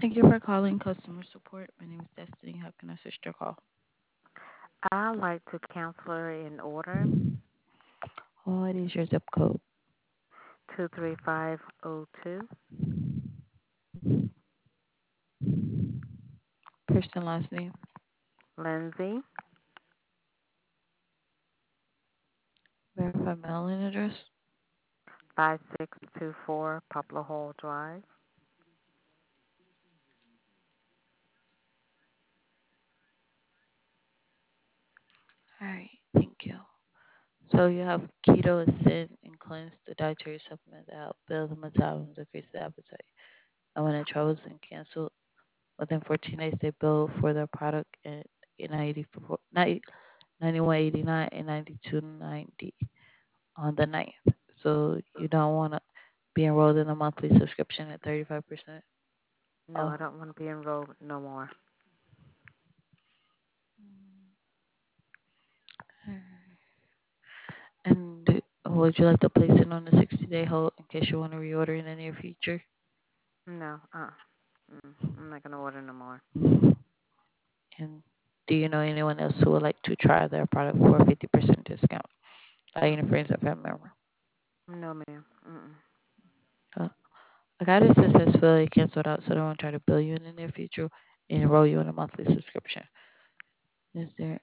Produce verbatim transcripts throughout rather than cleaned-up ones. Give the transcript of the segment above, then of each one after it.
Thank you for calling customer support. My name is Destiny. How can I assist your call? I'd like to cancel an order What is your zip code? two three five oh two. First and last name. Lindsay, Verify mailing address. five six two four Poplar Hall Drive. All right. Thank you. So you have keto, ascend, and cleanse, the dietary supplement that help build the metabolism, decrease the appetite. And when it travels and cancel within fourteen days, they bill for their product at ninety-four, ninety-one eighty-nine and ninety-two ninety on the ninth. So you don't want to be enrolled in a monthly subscription at thirty-five percent No, off. I don't want to be enrolled no more. And would you like to place it on a sixty-day hold in case you want to reorder in the near future? No, uh, mm, I'm not gonna order no more. And do you know anyone else who would like to try their product for a fifty percent discount? Like any friends or family member? No, ma'am. Mm-mm. Uh, I got it successfully canceled out, so they won't try to bill you in the near future and enroll you in a monthly subscription. Is there?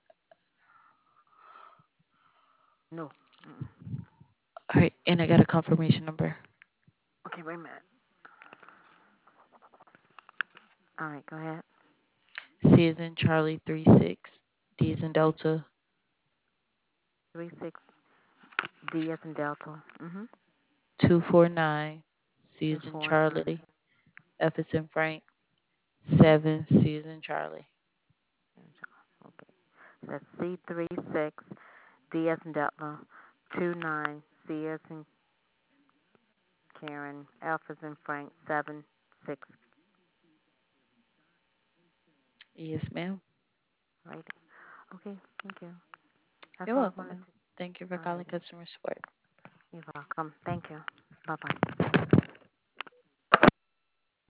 No. Mm-mm. All right, and I got a confirmation number. Okay, wait a minute. All right, go ahead. C is in Charlie three six, D is in Three Delta three six D as in Delta. Mm-hmm. two four nine, C is Two in four nine. Charlie, F is in Frank, seven, C is in Charlie. Okay. That's C three six D as in Delta. Two nine C as in Karen. F as in Frank. Seven six. Yes, ma'am. Right. Okay. Thank you. That's You're all I welcome, wanted ma'am. to. Thank you for All calling righty. customer support. You're welcome. Thank you. Bye bye.